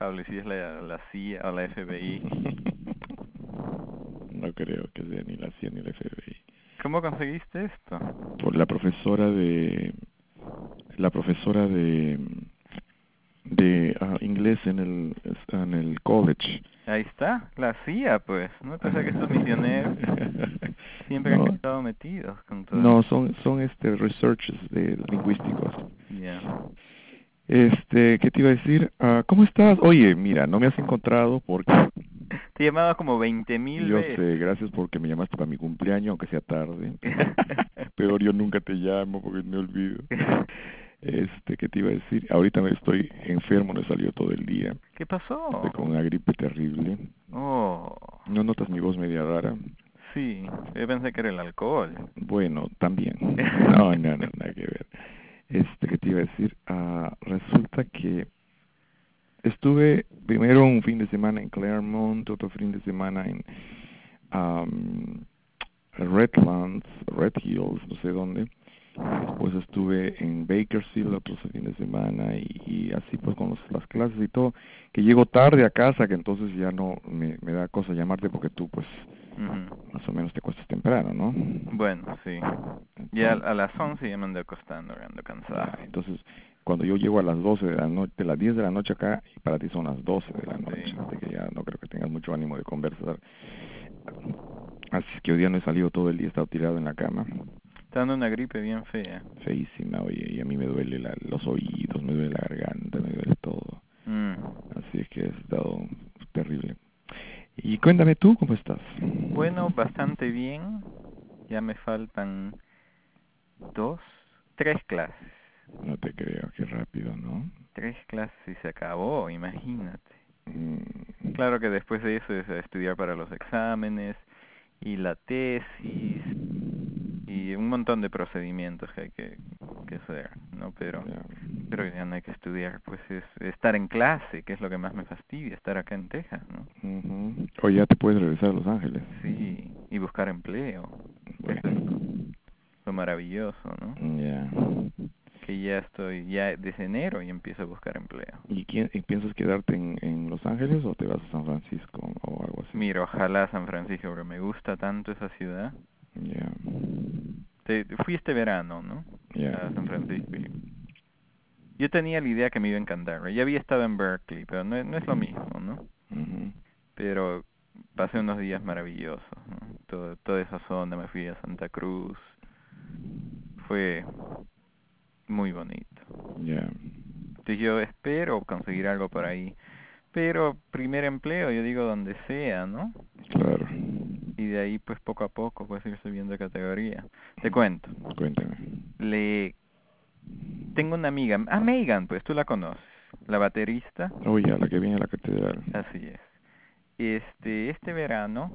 Pablo, ¿y si es la CIA o la FBI? No creo que sea ni la CIA ni la FBI. ¿Cómo conseguiste esto? Por la profesora de inglés en el college. Ahí está, la CIA, pues. ¿No? Entonces que estos misioneros siempre han No, estado metidos con todo no, esto. son researches de lingüísticos. Ya. ¿Qué te iba a decir? ¿Cómo estás? Oye, mira, no me has encontrado porque Te he llamado como 20.000 yo veces. sé, gracias porque me llamaste para mi cumpleaños, aunque sea tarde. Peor, yo nunca te llamo porque me olvido. ¿Qué te iba a decir? Ahorita me estoy enfermo, no he salido todo el día. ¿Qué Estoy pasó? con una gripe terrible. Oh, ¿No notas mi voz media rara? sí, yo pensé que era el alcohol. Bueno, también. No, no, no, nada que ver. ¿Qué te iba a decir? Resulta que estuve primero un fin de semana en Claremont, otro fin de semana en am, Redlands, Red Hills, no sé dónde. Después estuve en Bakersfield otro fin de semana y así pues con las clases y todo. Que llego tarde a casa, que entonces ya no me da cosa llamarte porque tú pues Ujú. más o menos te cuestas temprano, ¿no? Bueno, sí. Ya Entonces, a las 11 ya me ando acostando, ya ando ya, cansado. entonces cuando yo llego a las 12 de la noche, de las 10 de la noche acá, y para ti son las 12 de la Sí. noche, así que ya no creo que tengas mucho ánimo de conversar. Así es que hoy día no he salido todo el día, he estado tirado en la cama, Está dando una gripe bien fea. feísima, oye, y a mí me duele los oídos, me duele la garganta, me duele todo. Mm. Así es que ha estado terrible. Y cuéntame tú, ¿cómo estás? Bueno, bastante bien. Ya me faltan dos, tres clases. No te creo, qué rápido, ¿no? Tres clases y se acabó, imagínate. Mm, Claro que después de eso es a estudiar para los exámenes y la tesis y un montón de procedimientos que hay que hacer, ¿no? ya. Pero ya no hay que estudiar, pues es estar en clase, que es lo que más me fastidia, estar acá en Texas, ¿no? Ujú. O ya te puedes regresar a Los Ángeles. Sí, y buscar empleo, que eso es Bueno, lo maravilloso, ¿no? ya. Que ya estoy, ya desde enero y empiezo a buscar empleo. ¿Y piensas quedarte en Los Ángeles o te vas a San Francisco o algo así? Mira, ojalá San Francisco, porque me gusta tanto esa ciudad. Ya, Fui este verano, ¿no? ya. A San Francisco. Y yo tenía la idea que me iba a encantar. Ya había estado en Berkeley, pero no es lo mismo, ¿no? Ujú. Pero pasé unos días maravillosos, ¿no? Toda esa zona, me fui a Santa Cruz. Fue muy bonito. Ya, Entonces yo espero conseguir algo por ahí. Pero primer empleo, yo digo donde sea, ¿no? claro. Y de ahí pues poco a poco pues ir subiendo de categoría. Te cuento. Cuéntame. Le Tengo una amiga, Megan, pues tú la conoces, la baterista, Oye, a la que viene a la catedral. así es. Este verano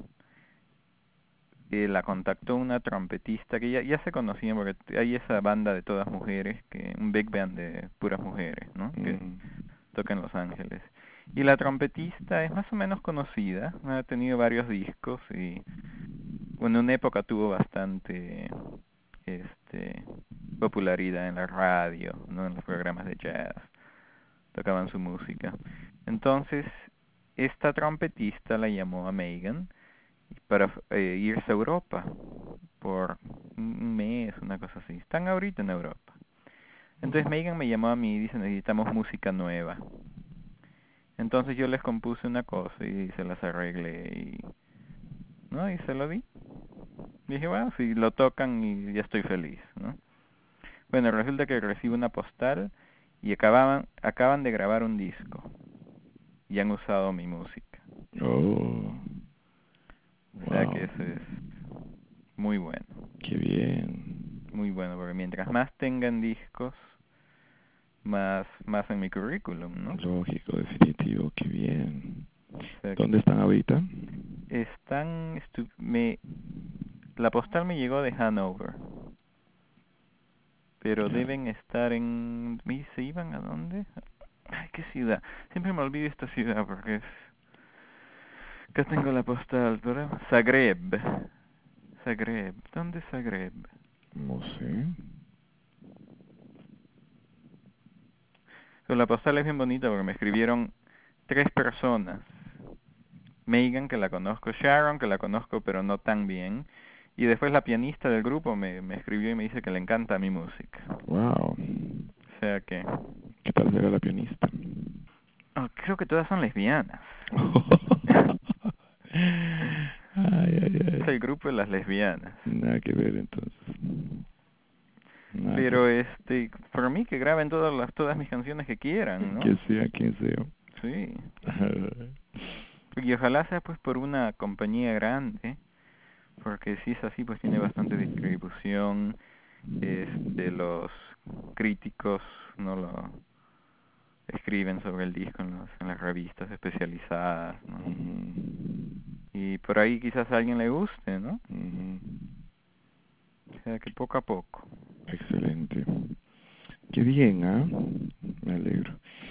la contactó una trompetista que ya se conocían porque hay esa banda de todas mujeres, un big band de puras mujeres, ¿no? Que Mm, toca en Los Ángeles. Y la trompetista es más o menos conocida, ha tenido varios discos y bueno, en una época tuvo bastante este popularidad en la radio, ¿no? En los programas de jazz, tocaban su música. Entonces, esta trompetista la llamó a Megan para irse a Europa por un mes, una cosa así. Están ahorita en Europa. Entonces Megan me llamó a mí y dice, necesitamos música nueva. Entonces yo les compuse una cosa y se las arreglé y, ¿no? Y se lo di. Dije, bueno, si lo tocan y ya estoy feliz, ¿no? Bueno, resulta que recibo una postal y acaban de grabar un disco y han usado mi música. oh, O sea wow, que eso es muy bueno, qué bien. muy bueno, porque mientras más tengan discos, más en mi currículum, ¿no? Lógico, definitivo, qué bien. O sea, ¿Dónde están ahorita? la postal me llegó de Hanover, pero Ya. deben estar ¿y se iban a dónde? Ay, ¿qué ciudad? Siempre me olvido esta ciudad porque acá tengo la postal, pero Zagreb. Zagreb. ¿Dónde es Zagreb? No sé. Pero la postal es bien bonita porque me escribieron 3 personas. Megan, que la conozco, Sharon, que la conozco pero no tan bien, y después la pianista del grupo me escribió y me dice que le encanta mi música. Wow. O sea que... ¿Qué tal será la pianista? creo que todas son lesbianas. Ay. Es el grupo de las lesbianas. Nada que ver entonces. Nada Pero por mí que graben todas mis canciones que quieran, ¿no? que sea quien sea. Sí. Y ojalá sea pues por una compañía grande, porque si es así pues tiene bastante distribución, los críticos no lo escriben sobre el disco en las revistas especializadas, ¿no? Y por ahí quizás a alguien le guste, ¿no? O sea que poco a poco. Excelente. Qué bien, ¿ah? Me alegro.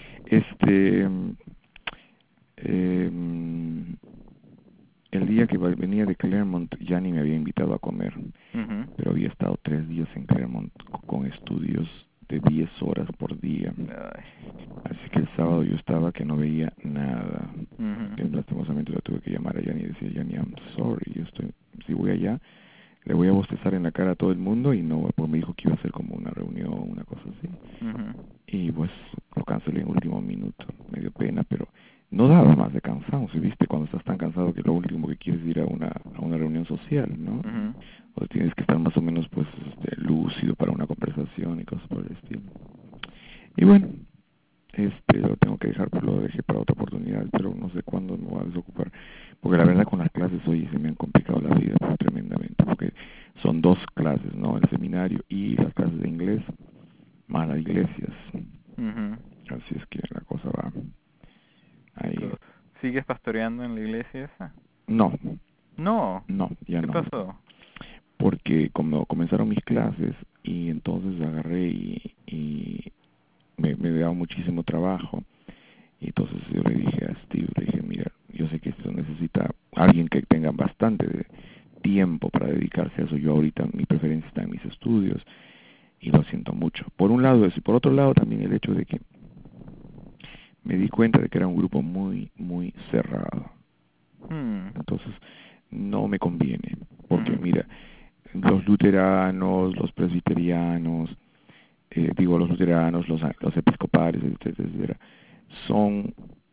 El día que venía de Claremont, Yanni me había invitado a comer, Mhm. pero había estado 3 días en Claremont con estudios de 10 horas por día. Ay. Así que el sábado yo estaba que no veía nada. Mhm. Lastimosamente la tuve que llamar a Yanni y decir, Yanni, I'm sorry, si voy allá, le voy a bostezar en la cara a todo el mundo y no, pues me dijo que iba a ser como una reunión, una cosa así. Mhm. Y pues lo cancelé en último minuto, me dio pena, pero no daba más de cansancio, ¿viste? Cuando estás tan cansado que lo último que quieres es ir a una reunión social, ¿no? Mhm. O tienes que estar más o menos pues lúcido para una conversación y cosas por el estilo. Y bueno, lo tengo que dejar, pero lo dejé para otra oportunidad, pero no sé cuándo me voy a desocupar, porque la verdad con las clases hoy se me han complicado la vida pues, tremendamente, porque son 2 clases, ¿no? El seminario y las clases de inglés, más las iglesias. Mhm. Así es que la cosa va ahí. ¿Sigues pastoreando en la iglesia esa? No, No. ya ¿Qué no. pasó? Porque como comenzaron mis clases y entonces agarré y me daba muchísimo trabajo. Y entonces yo le dije a Steve, le dije, mira, yo sé que esto necesita alguien que tenga bastante tiempo para dedicarse a eso. Yo ahorita mi preferencia está en mis estudios y lo siento mucho. Por un lado eso, y por otro lado también el hecho de que me di cuenta de que era un grupo muy, muy cerrado. Entonces no me conviene, porque mira, los luteranos, los presbiterianos, los luteranos, los episcopales, etcétera, son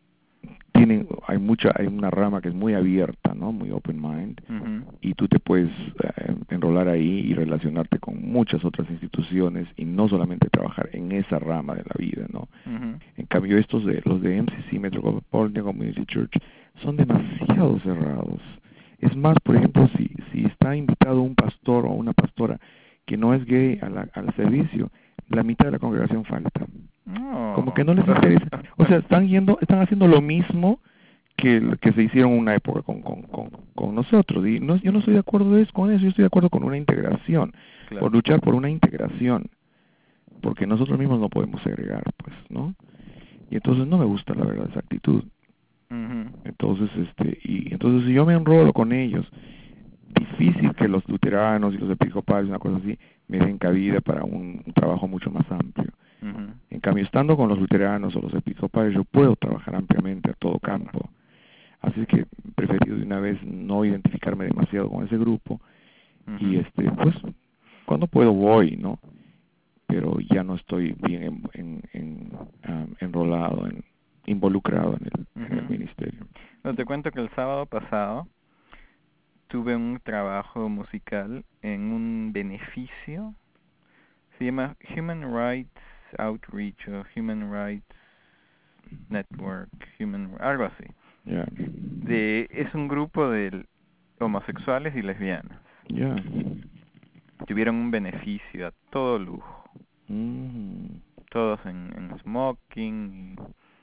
hay una rama que es muy abierta, ¿no? Muy open mind, y tú te puedes enrolar ahí y relacionarte con muchas otras instituciones y no solamente trabajar en esa rama de la vida, ¿no? En cambio los de MCC, Metropolitan Community Church, son demasiado cerrados. Es más, por ejemplo, si está invitado un pastor o una pastora que no es gay al servicio, la mitad de la congregación falta. Como que no les interesa. O sea, están haciendo lo mismo que se hicieron en una época con nosotros. Y yo no estoy de acuerdo con eso, yo estoy de acuerdo con una integración, Claro. por luchar por una integración, porque nosotros mismos no podemos segregar, pues, ¿no? Y entonces no me gusta la verdad esa actitud. Entonces, entonces si yo me enrolo con ellos, difícil que los luteranos y los episcopales, una cosa así, me den cabida para un trabajo mucho más amplio. En cambio, estando con los luteranos o los episcopales, yo puedo trabajar ampliamente a todo campo. Así que he preferido de una vez no identificarme demasiado con ese grupo y pues cuando puedo voy, ¿no? Pero ya no estoy bien enrolado, involucrado en el ministerio. No, te cuento que el sábado pasado tuve un trabajo musical en un beneficio, se llama Human Rights Outreach o Human Rights Network, algo así. Yeah. Es un grupo de homosexuales y lesbianas. Yeah. Tuvieron un beneficio a todo lujo. Todos en smoking.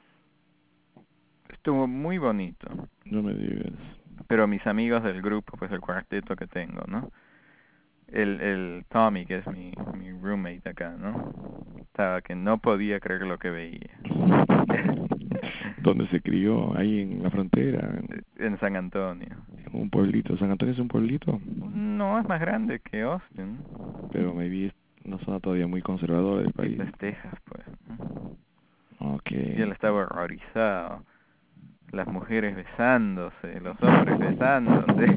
Estuvo muy bonito. No me digas. Pero mis amigos del grupo, pues el cuarteto que tengo, ¿no? El Tommy, que es mi roommate acá, ¿no? Estaba que no podía creer lo que veía. ¿Dónde se crió? Ahí en la frontera. En San Antonio. En un pueblito. ¿San Antonio es un pueblito? No, es más grande que Austin. Pero maybe es una zona todavía muy conservadora del país. Es Texas, pues. Okay. Y él estaba horrorizado. las mujeres besándose, los hombres besándose.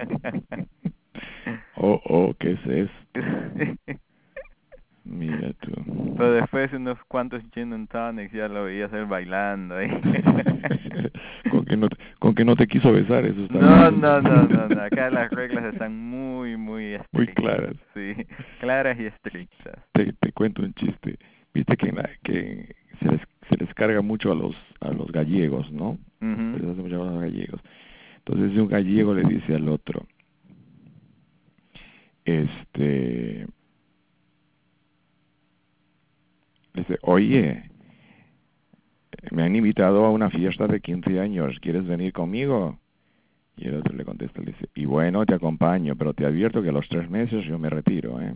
¿qué es esto? Mira tú. Pero después de unos cuantos gin and tonics ya lo veías él bailando ahí. con que no te quiso besar, eso está No. Acá las reglas están muy muy estrictas. claras. Sí, claras y estrictas. Te cuento un chiste. Viste que se les carga mucho a los gallegos, ¿no? Se les hace mucho a los gallegos. Entonces un gallego le dice al otro, le dice, oye, me han invitado a una fiesta de 15 años, ¿quieres venir conmigo? Y el otro le contesta, le dice, y bueno, te acompaño, pero te advierto que a los 3 meses yo me retiro, ¿eh?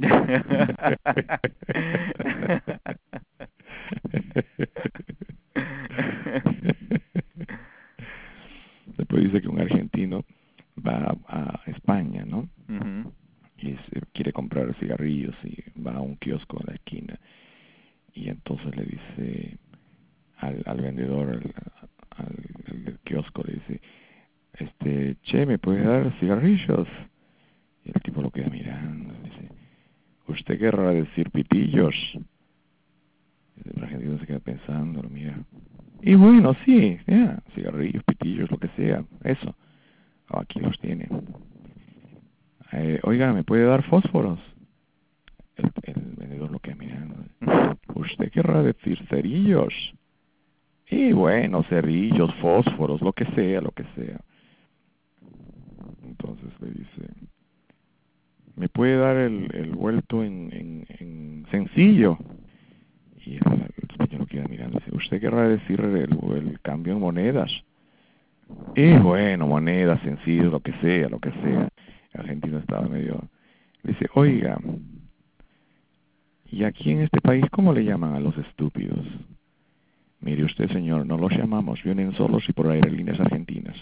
Después dice que un argentino va a España, ¿no? Y quiere comprar cigarrillos y va a un kiosco en la esquina. Y entonces le dice al vendedor, al del kiosco, le dice, che, ¿me puedes dar cigarrillos? Y el tipo lo queda mirando, le dice, ¿usted querrá decir pitillos? Y el argentino se queda pensando, lo mira. Y bueno, sí, cigarrillos, pitillos, lo que sea, eso. Aquí los tiene. Oiga, ¿me puede dar fósforos? El vendedor lo queda mirando. ¿Usted querrá decir cerillos? Y bueno, cerillos, fósforos, lo que sea, lo que sea. Entonces le dice, ¿me puede dar el vuelto en sencillo? Y el español lo queda mirando. Dice, ¿usted querrá decir el cambio en monedas? Y bueno, monedas, sencillo, lo que sea, lo que sea. El argentino estaba medio... Le dice, oiga, ¿y aquí en este país cómo le llaman a los estúpidos? Mire usted, señor, no los llamamos, vienen solos y por aerolíneas argentinas.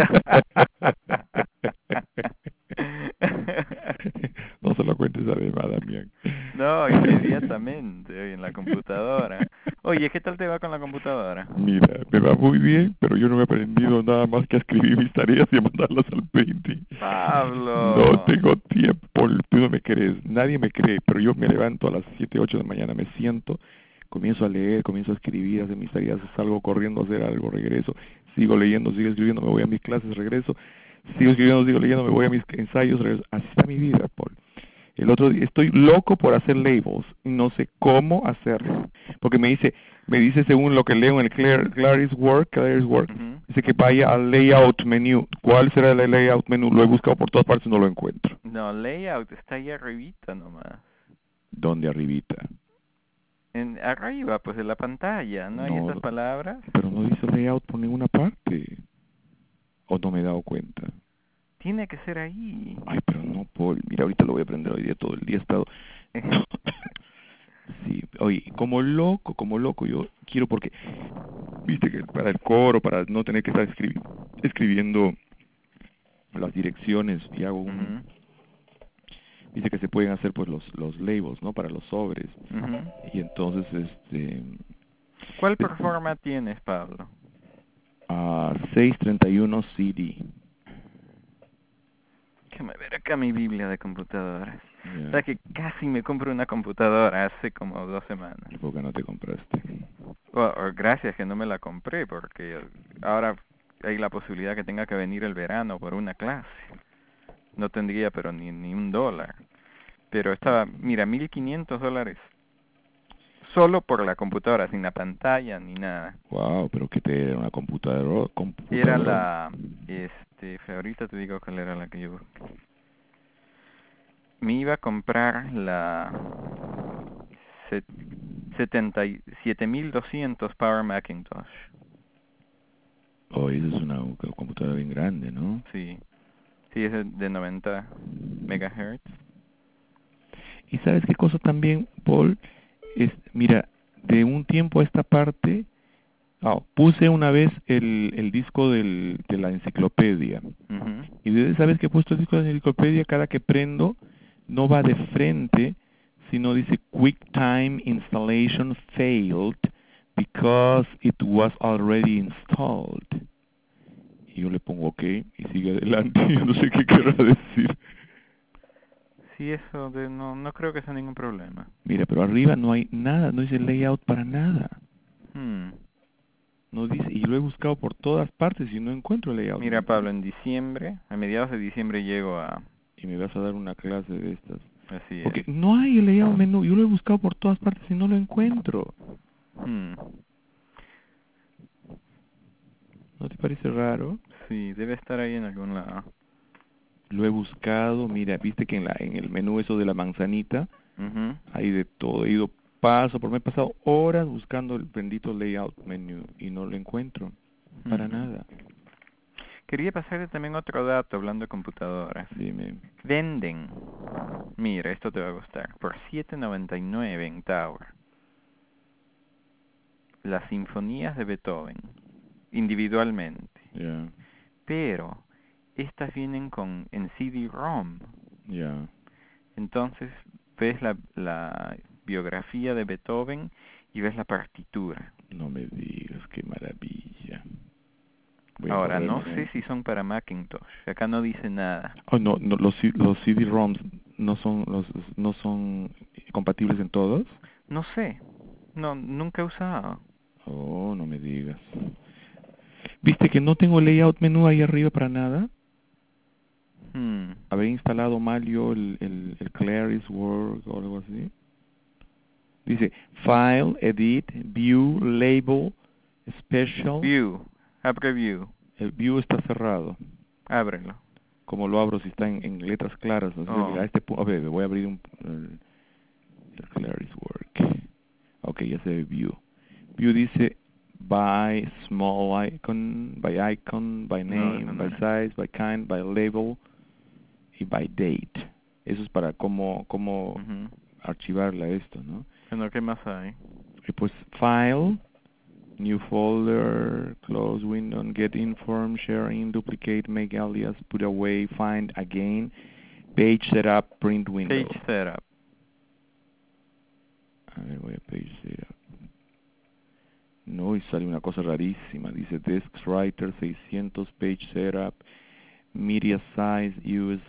No se lo cuentes a Damián. No, inmediatamente, hoy en la computadora. Oye, ¿qué tal te va con la computadora? Mira, me va muy bien, pero yo no me he aprendido nada más que a escribir mis tareas y a mandarlas al painting. Pablo. No tengo tiempo, tú no me crees, nadie me cree, pero yo me levanto a las 7, 8 de la mañana, me siento, comienzo a leer, comienzo a escribir, a hacer mis tareas, salgo corriendo a hacer algo, regreso, sigo leyendo, sigo escribiendo, me voy a mis clases, regreso, sigo escribiendo, sigo leyendo, me voy a mis ensayos, regreso. Así está mi vida, Paul. El otro día estoy loco por hacer labels y no sé cómo hacerlo, porque me dice según lo que leo en el Claris Work, dice que vaya al layout menu. ¿Cuál será el layout menu? Lo he buscado por todas partes y no lo encuentro. No, layout está ahí arribita nomás. ¿Dónde arribita? Arriba, pues de la pantalla, ¿no hay esas palabras? Pero no dice layout por ninguna parte. ¿O no me he dado cuenta? Tiene que ser ahí. Ay, pero no, Paul. Mira, ahorita lo voy a aprender hoy día, todo el día he estado... Sí, oye, como loco, yo quiero porque, viste que para el coro, para no tener que estar escribiendo las direcciones y hago dice que se pueden hacer pues los labels, ¿no? Para los sobres. Y entonces, ¿Cuál performa tienes, Pablo? 631 CD. Déjame ver acá mi biblia de computadoras. O sea que casi me compro una computadora hace como 2 semanas. ¿Y por qué no te compraste? Gracias que no me la compré, porque ahora hay la posibilidad que tenga que venir el verano por una clase. No tendría pero ni $1. Pero estaba, mira, $1,500 solo por la computadora, sin la pantalla ni nada. Wow, pero ¿qué te era? ¿Una computadora? Era la, ahorita te digo cuál era la que yo busqué. Me iba a comprar la 77.200 Power Macintosh. Oh, esa es una computadora bien grande, ¿no? Sí, es de 90 megahertz. ¿Y sabes qué cosa también, Paul? Mira, de un tiempo a esta parte, puse una vez el disco de la enciclopedia. Y desde sabes que he puesto el disco de la enciclopedia, cada que prendo, no va de frente, sino dice QuickTime Installation Failed because it was already installed. y yo le pongo OK y sigue adelante. Yo no sé qué querrá decir. Sí, eso no creo que sea ningún problema. Mira, pero arriba no hay nada, no dice layout para nada. Hmm. No dice, y lo he buscado por todas partes y no encuentro layout Mira, menú. Pablo, en diciembre, a mediados de diciembre llego a... Y me vas a dar una clase de estas. Así Porque es. no hay el layout menú, yo lo he buscado por todas partes y no lo encuentro. Hmm. ¿No te parece raro? Sí, debe estar ahí en algún lado. Lo he buscado, mira, viste que en el menú eso de la manzanita, Ujú. hay de todo. He ido me he pasado horas buscando el bendito layout menú y no lo encuentro. Para Ujú. nada. Quería pasarte también otro dato hablando de computadoras. Dime. Venden, mira, esto te va a gustar, por $7.99 en Tower, las sinfonías de Beethoven, individualmente. Ya, Pero estas vienen en CD-ROM. ya. Entonces ves la biografía de Beethoven y ves la partitura. No me digas, qué maravilla. Voy a Ahora, no correrme. sé si son para Macintosh. Acá no dice nada. Oh, no, no, los CD-ROMs no son compatibles en todos. No sé. No, nunca he usado. Oh, no me digas. ¿Viste que no tengo layout menú ahí arriba para nada? Hmm. Habré instalado mal yo el Claris Work o algo así. Dice File, Edit, View, Label, Special. View. Abre View. El View está cerrado. Ábrelo. ¿Cómo lo abro si está en letras claras? No sé, Oh. mira, este punto. A ver, voy a abrir el Claris Work. Ok, ya se ve View. View dice by small icon, by No, eso name, no by es. size, by kind, by label y by date. Eso es para cómo Ujú. archivarla esto, ¿no? Bueno, ¿qué más hay? Y pues file, new folder, close window, get inform, sharing, duplicate, make alias, put away, find again, page setup, print window. Page Setup. A ver, voy a page setup. No, y sale una cosa rarísima. Dice Desk Writer 600, Page Setup, Media Size, Use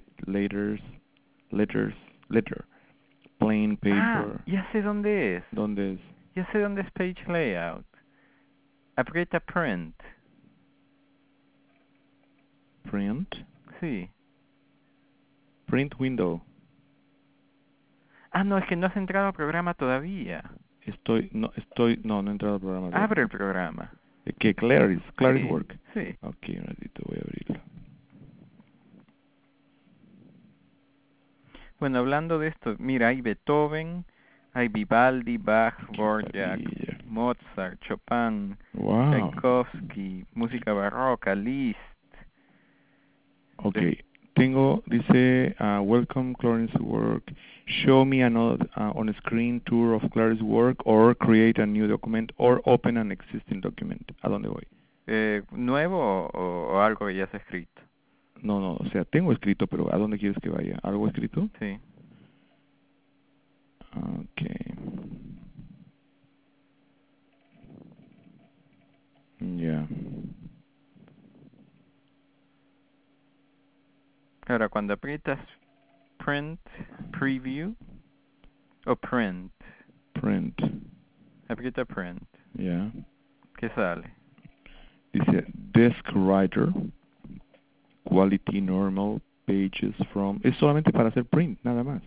Letter, Plain Ah, Paper. ya sé dónde es. ¿Dónde es? Ya sé dónde es Page Layout. Aprieta Print. Print? Sí. Print Window. Ah, no, es que no has entrado al programa todavía. No he entrado al programa Abre el todavía. programa. ¿De qué? Claris Sí, Work. sí. Ok, un ratito, voy a abrirlo. Bueno, hablando de esto, mira, hay Beethoven, hay Vivaldi, Bach, Qué Dvorak, maravilla. Mozart, Chopin, Wow. Tchaikovsky, música barroca, Liszt. Ok, Des- dice, welcome Clarence Work. Show me another on screen tour of Clarence Work or create a new document or open an existing document. ¿A dónde voy? ¿Nuevo o algo que ya se ha escrito? No, o sea, tengo escrito, pero ¿a dónde quieres que vaya? ¿Algo escrito? Sí. Ok. Ya. Ahora, cuando aprietas Print, Preview o Print, Print. aprieta Print. Ya. ¿Qué sale? Dice Desk Writer, Quality Normal, Pages from... Es solamente para hacer print, nada más.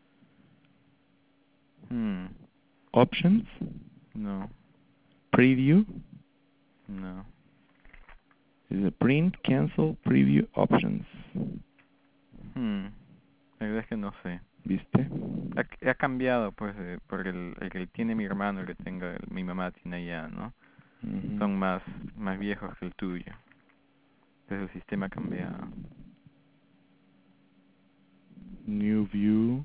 Hmm. Options, No, Preview, no. dice Print, Cancel, Preview, Options. La verdad es que no sé. ¿Viste? Ha cambiado, pues, porque el que tiene mi hermano, el que mi mamá tiene allá, ¿no? Ujú. Son más viejos que el tuyo. Entonces el sistema ha cambiado. New View,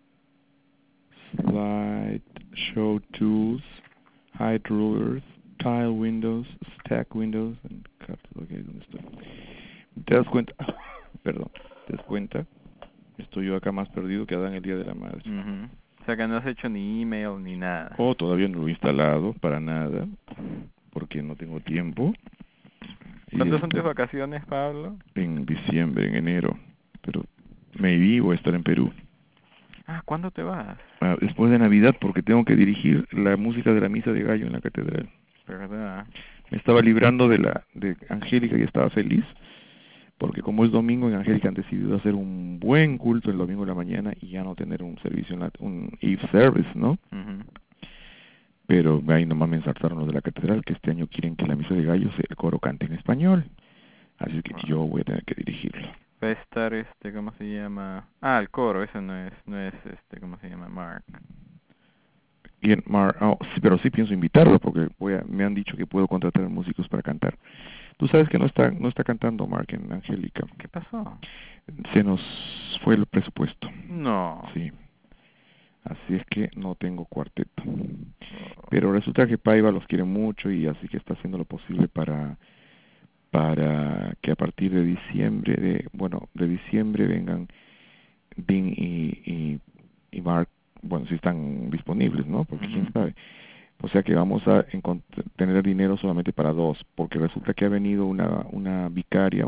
Slide, Show Tools, Hide Rulers, Tile Windows, Stack Windows, and Cut. Ok, ¿dónde estoy? ¿Te das cuenta? Perdón, ¿te das cuenta? Estoy yo acá más perdido que Adán el día de la madre. Ujú. O sea que no has hecho ni email ni nada. Todavía no lo he instalado para nada, porque no tengo tiempo. ¿Cuándo son tus vacaciones, Pablo? En diciembre, en enero, pero maybe voy a estar en Perú. ¿Cuándo te vas? Después de Navidad, porque tengo que dirigir la música de la misa de gallo en la catedral. ¿Verdad? Me estaba librando de Angélica y estaba feliz, porque como es domingo, en Angélica han decidido hacer un buen culto el domingo de la mañana y ya no tener un servicio, un Eve Service, ¿no? Pero ahí nomás me ensartaron los de la catedral, que este año quieren que la misa de gallos el coro cante en español. Así que yo voy a tener que dirigirlo. Va a estar, ¿cómo se llama? El coro, eso no es, ¿cómo se llama? Mark. Y sí, pero sí pienso invitarlo, porque me han dicho que puedo contratar músicos para cantar. Tú sabes que no está cantando Mark en Angélica. ¿Qué pasó? Se nos fue el presupuesto. No. Sí. Así es que no tengo cuarteto. Pero resulta que Paiva los quiere mucho y así que está haciendo lo posible para que a partir de diciembre, de diciembre vengan Dean y Mark, bueno, si están disponibles, ¿no? Porque quién sabe. O sea que vamos a tener dinero solamente para 2, porque resulta que ha venido una vicaria,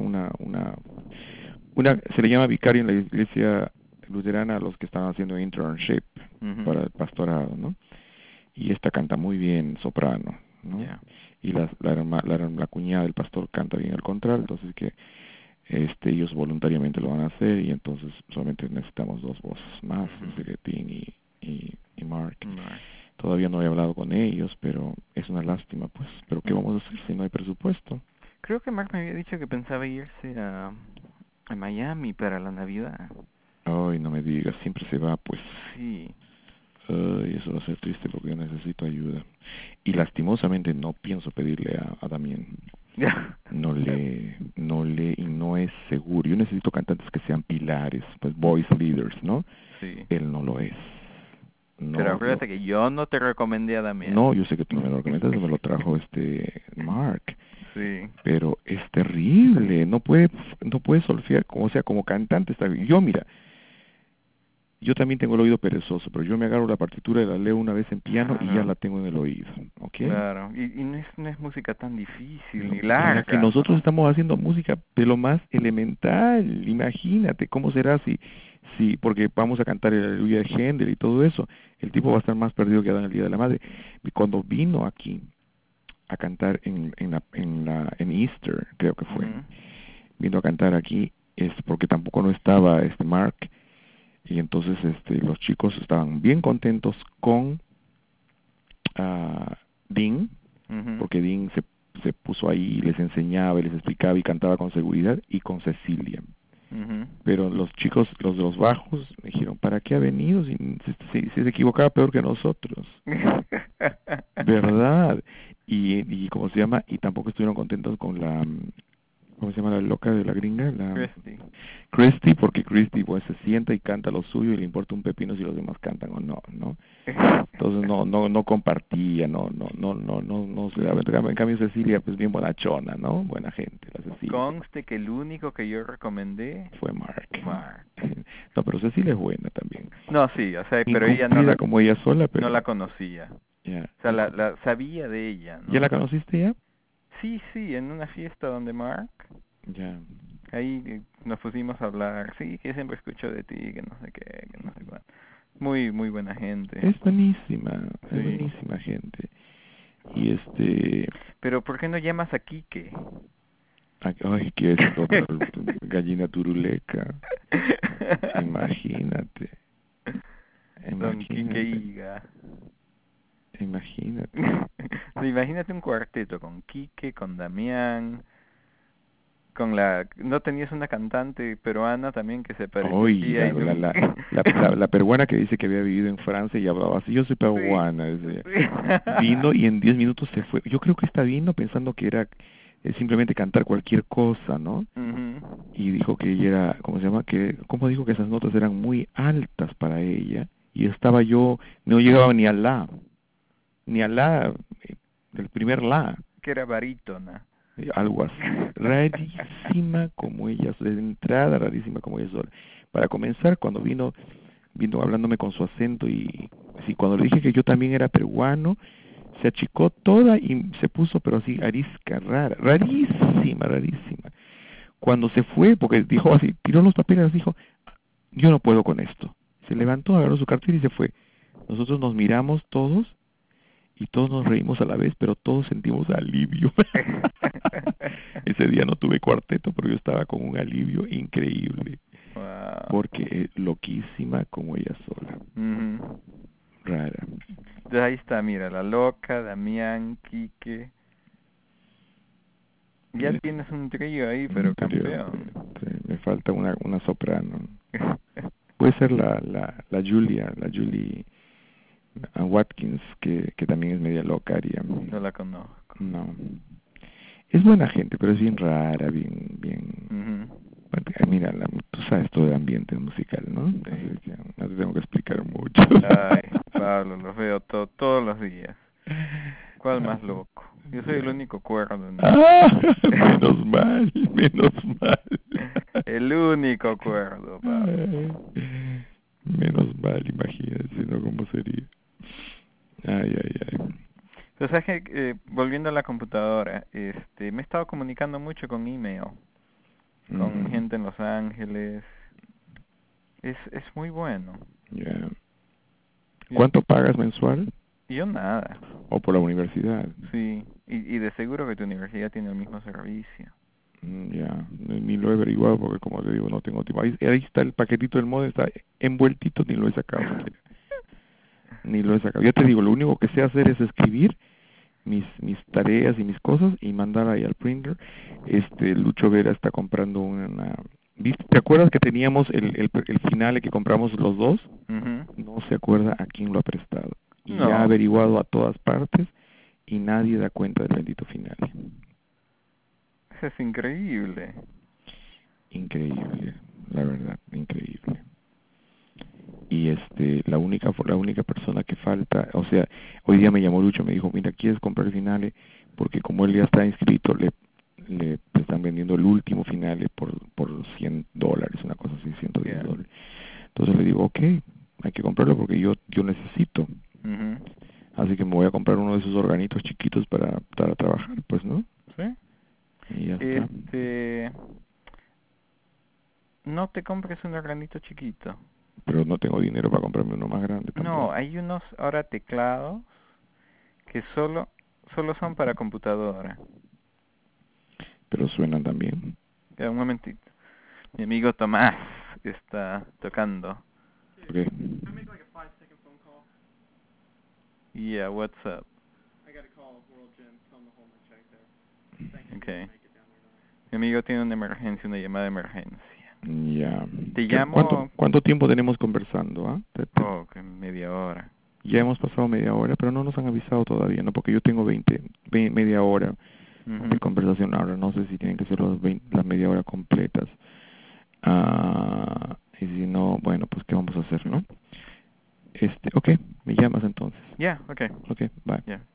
se le llama vicaria en la iglesia luterana a los que están haciendo internship para el pastorado, ¿no? Y esta canta muy bien, soprano, ¿no? Yeah. Y la cuñada del pastor canta bien el contralto, entonces que ellos voluntariamente lo van a hacer y entonces solamente necesitamos 2 voces más, Dean y Mark. Todavía no he hablado con ellos, pero es una lástima, pues. Pero ¿qué vamos a hacer si no hay presupuesto? Creo que Mark me había dicho que pensaba irse a Miami para la Navidad. Ay, no me digas, siempre se va, pues. Sí. Ay, eso va a ser triste porque yo necesito ayuda. Y lastimosamente no pienso pedirle a Damián. Y no es seguro. Yo necesito cantantes que sean pilares, pues voice leaders, ¿no? Sí. Él no lo es. No, pero acuérdate que yo no te recomendé a Damián. No, yo sé que tú me lo recomendaste, me lo trajo Mark. Sí. Pero es terrible, no puede solfear, como cantante está bien. Yo también tengo el oído perezoso, pero yo me agarro la partitura y la leo una vez en piano y ya la tengo en el oído, ¿ok? Claro, y no es música tan difícil ni larga. Que nosotros estamos haciendo música de lo más elemental, imagínate cómo será si porque vamos a cantar el Aleluya de Händel y todo eso, el tipo va a estar más perdido que Adán el Día de la Madre. Y cuando vino aquí a cantar en Easter, creo que fue, vino a cantar aquí, es porque tampoco no estaba Mark. Y entonces los chicos estaban bien contentos con Dean, porque Dean se puso ahí y les enseñaba y les explicaba y cantaba con seguridad, y con Cecilia. Pero los chicos, los de los bajos, me dijeron, ¿para qué ha venido? Si se equivocaba peor que nosotros. ¿Verdad? Y ¿cómo se llama? Y tampoco estuvieron contentos con ¿cómo se llama la loca de la gringa? Christy, porque Christy pues se sienta y canta lo suyo y le importa un pepino si los demás cantan o no, ¿no? Entonces no compartía, no se daba. En cambio Cecilia pues bien bonachona, ¿no? Buena gente, la Cecilia. Conste que el único que yo recomendé fue Mark. No, pero Cecilia es buena también. No, sí, o sea, pero ella no como ella sola, pero no la conocía. Yeah. O sea, la sabía de ella, ¿no? ¿Ya la conociste ya? Sí, en una fiesta donde Mark. Ya. Ahí nos pusimos a hablar. Sí, que siempre escucho de ti, que no sé qué, que no sé cuál. Muy buena gente. Es buenísima, es buenísima gente. Y Pero ¿por qué no llamas a Quique? Ay, que es otra gallina turuleca. Imagínate. Don Quique Higa. Imagínate. Imagínate un cuarteto con Quique, con Damián, ¿no tenías una cantante peruana también que se parecía? La peruana que dice que había vivido en Francia y hablaba así, yo soy peruana. Vino y en 10 minutos se fue. Yo creo que está vino pensando que era simplemente cantar cualquier cosa, ¿no? Y dijo que ella era, ¿cómo se llama? ¿Cómo dijo que esas notas eran muy altas para ella? Y estaba yo, no llegaba ni al la, del primer la. Que era barítona. Algo así, rarísima como ella, de entrada rarísima como ella sola. Para comenzar, cuando vino hablándome con su acento y cuando le dije que yo también era peruano, se achicó toda y se puso, pero así, arisca, rara, rarísima, rarísima. Cuando se fue, porque dijo así, tiró los papeles, dijo, yo no puedo con esto. Se levantó, agarró su cartera y se fue. Nosotros nos miramos todos y todos nos reímos a la vez, pero todos sentimos alivio. Ese día no tuve cuarteto, pero yo estaba con un alivio increíble. Wow. Porque es loquísima como ella sola. Ujú. Rara. Entonces ahí está, mira, la loca, Damián, Quique. Ya Es tienes un trío ahí, un pero trío. campeón. Sí, me falta una soprano. Puede ser la Julia, la Julie Watkins, que también es media loca, haría. No la conozco. No. Es buena gente, pero es bien rara, bien... Ujú. Mira, tú sabes todo el ambiente musical, ¿no? Sí. Así que no te tengo que explicar mucho. Ay, Pablo, los veo todos los días. ¿Cuál más loco? Yo soy el único cuerdo en esto. Menos mal, menos mal. El único cuerdo, Pablo. Menos mal, imagínense, ¿no? ¿Cómo sería? Ay, ay, ay. Pero sabes que, volviendo a la computadora, me he estado comunicando mucho con email, con Ujú. gente en Los Ángeles. Es muy bueno. Ya. Yo, ¿Cuánto pagas mensual? yo nada, ¿O por la universidad? sí. Y de seguro que tu universidad tiene el mismo servicio. Ya, ni lo he averiguado porque como te digo, no tengo tiempo. Ahí está el paquetito del modem, está envueltito, ni lo he sacado siquiera. Ni lo he sacado. Ya te digo, lo único que sé hacer es escribir mis tareas y mis cosas y mandar ahí al printer. Lucho Vera está comprando una... ¿Viste? ¿Te acuerdas que teníamos el finale que compramos los dos? Ujú. No se acuerda a quién lo ha prestado. Y ya ha No, averiguado a todas partes y nadie da cuenta del bendito finale. eso es increíble. Increíble, la verdad, increíble. Y la única persona que falta, o sea, hoy día me llamó Lucho, me dijo, mira, ¿quieres comprar el finale? Porque como él ya está inscrito, le están vendiendo el último finale por $100, una cosa así, $110. Yeah. Entonces le digo, ok, hay que comprarlo porque yo necesito. Ujú. Así que me voy a comprar uno de esos organitos chiquitos para trabajar, pues, ¿no? ¿Sí? Y ya está. No te compres un organito chiquito. Pero no tengo dinero para comprarme uno más grande No, tampoco. hay unos ahora teclados que solo son para computadora. Pero suenan también. Ya, un momentito. Mi amigo Tomás está tocando. Okay. Yeah, what's up? Okay. Mi amigo tiene una emergencia, una llamada de emergencia. Ya. Te ¿Cuánto, llamo, cuánto tiempo tenemos conversando? ¿Ah? que media hora. Ya hemos pasado media hora, pero no nos han avisado todavía, ¿no? Porque yo tengo media hora de Ujú. conversación ahora. No sé si tienen que ser las media hora completas. Y si no, bueno, pues ¿qué vamos a hacer, no? Ok, me llamas entonces. Yeah, okay. Ok, bye. Yeah.